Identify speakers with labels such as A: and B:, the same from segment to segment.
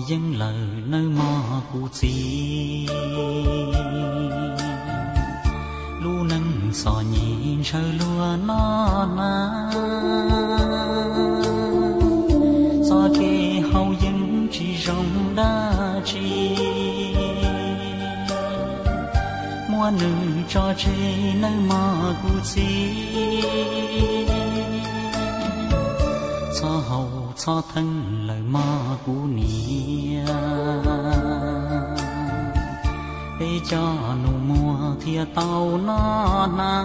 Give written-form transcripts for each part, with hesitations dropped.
A: dân lời nơi mò cụ chi lu nâng sò nhìn sơ lúa nó na sò kê hậu dân chỉ rong đa chi mua nữ cho chê nơi mò cụ chi cho hậu cho thân lời mò cụ nia để cho nụ mùa thia tàu nó na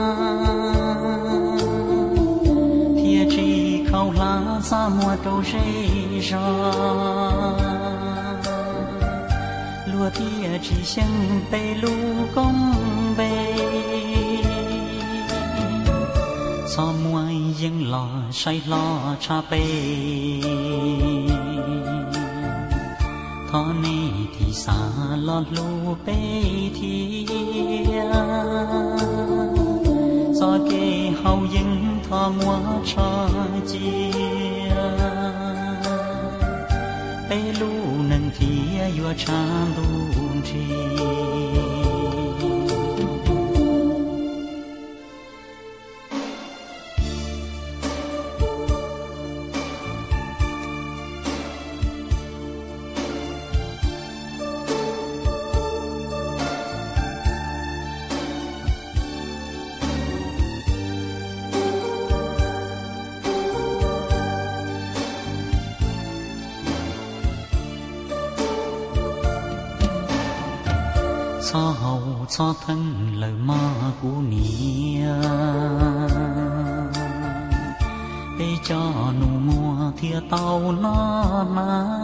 A: thia chỉ khâu lá xa mùa trâu rây ra lúa thia chỉ xem bê lu công bê cho muối dân lò say lo cha bê thọ nê thì xa lo lu bê thia do kê hậu dân thọ mua cho chia bê lu nâng thia vua cha đun chi cho hậu cho thân lời mò cụ nia để cho nụ mùa thia tàu nó na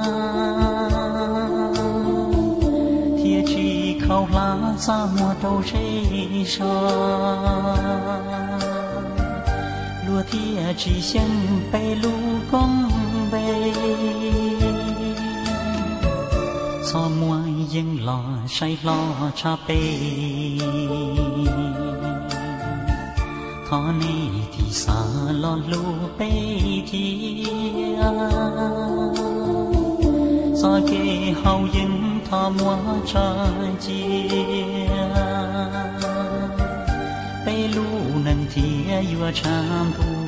A: thia chỉ khâu lá xa mùa trâu rây sa lúa thia chỉ xem bê lu công bê cho muối dân lò say lo cha bê thọ nê thì xa lo lu bê thia do kê hậu dân thọ mua cha chia bê lu nâng thia vua cha tu